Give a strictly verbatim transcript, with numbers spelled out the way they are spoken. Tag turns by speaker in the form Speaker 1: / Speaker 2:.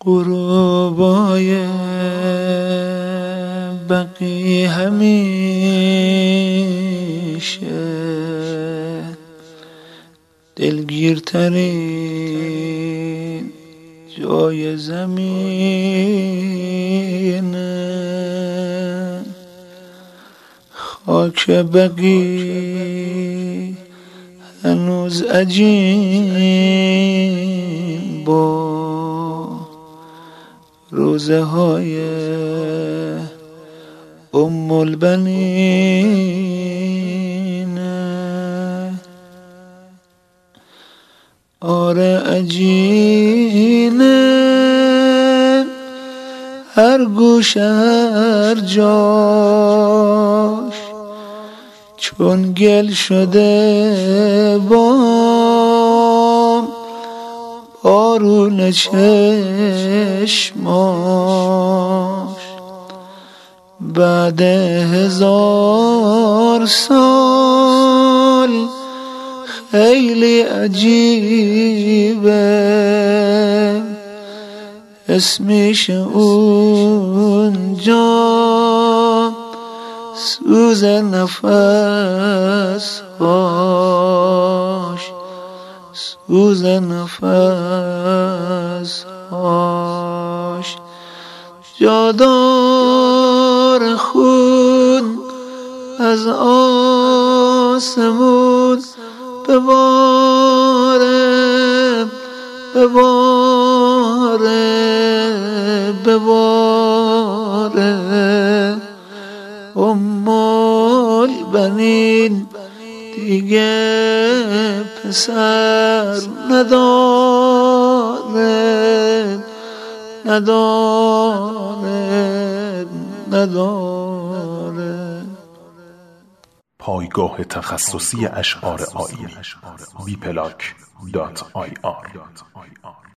Speaker 1: غروبای بقی همیشه دلگیرترین جای زمینه. خاک بقی هنوز عجین با روزه های ام البنینه. آره عجینه هر گوش هر جاش، چون گل شده بام بارون چشماش. بعد هزار سال خیلی عجیبه اسمش اونجا سوز نفس هاش، سوز نفس هاش. جادار خون از آسمون بباره بباره بباره. ام البنین دیگه پسر نداره نداره نداره.
Speaker 2: پایگاه تخصصی اشعار آیینی بی پلاک دات آی آر